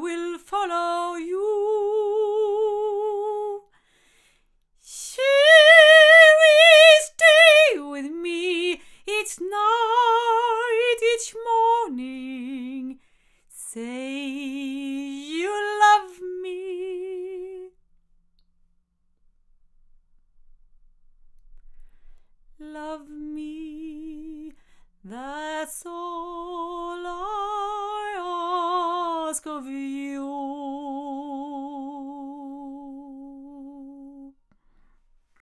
will follow you. She will stay with me each night, each morning. Say you love me. Love me, that's all.